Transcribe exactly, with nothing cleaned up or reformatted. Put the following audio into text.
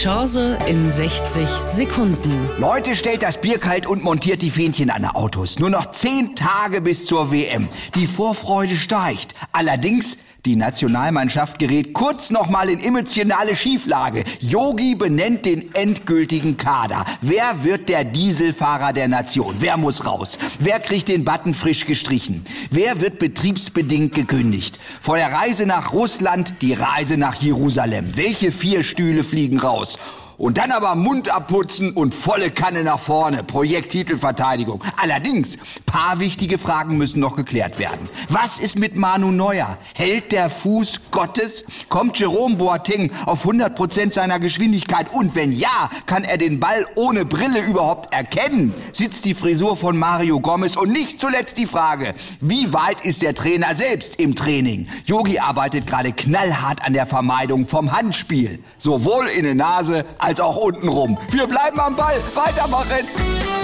Chance in sechzig Sekunden. Leute, stellt das Bier kalt und montiert die Fähnchen an den Autos. Nur noch zehn Tage bis zur W M. Die Vorfreude steigt. Allerdings, die Nationalmannschaft gerät kurz noch mal in emotionale Schieflage. Yogi benennt den endgültigen Kader. Wer wird der Dieselfahrer der Nation? Wer muss raus? Wer kriegt den Button frisch gestrichen? Wer wird betriebsbedingt gekündigt? Vor der Reise nach Russland die Reise nach Jerusalem. Welche vier Stühle fliegen raus? Und dann aber Mund abputzen und volle Kanne nach vorne. Projekttitelverteidigung. Allerdings, paar wichtige Fragen müssen noch geklärt werden. Was ist mit Manu Neuer? Hält der Fuß Gottes? Kommt Jerome Boateng auf hundert Prozent seiner Geschwindigkeit? Und wenn ja, kann er den Ball ohne Brille überhaupt erkennen? Sitzt die Frisur von Mario Gomez? Und nicht zuletzt die Frage, wie weit ist der Trainer selbst im Training? Yogi arbeitet gerade knallhart an der Vermeidung vom Handspiel. Sowohl in der Nase als auch untenrum. Wir bleiben am Ball. Weitermachen.